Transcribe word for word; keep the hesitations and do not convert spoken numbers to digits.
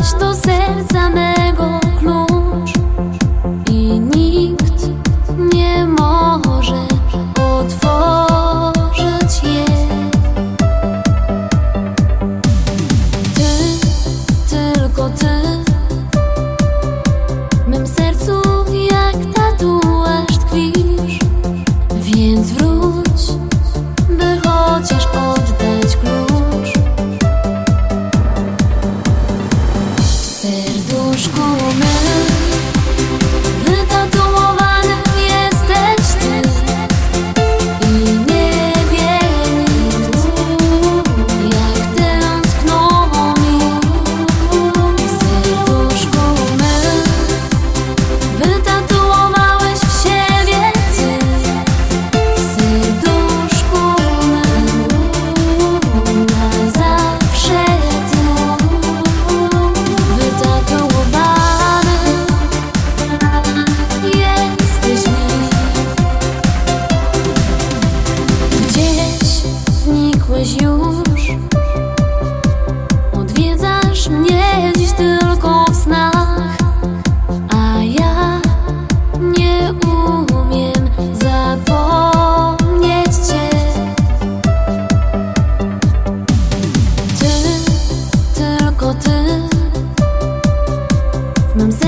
Dałeś do serca mego klucz i nikt nie może otworzyć je. Ty, tylko ty, w mym sercu jak tatuaż tkwisz, więc wróć, by chociaż oddać klucz. W serduszku mym wytatuowanym jesteś ty i nie wie nikt, jak tęsknowało mi. W serduszku mym wytatuowałeś w siebie ty. W serduszku mym na zawsze ty. Wytatuowany jesteś mi. Gdzieś znikłeś już, odwiedzasz mnie dziś tylko w snach, a ja nie umiem zapomnieć cię. Ty, tylko ty, w mym sercu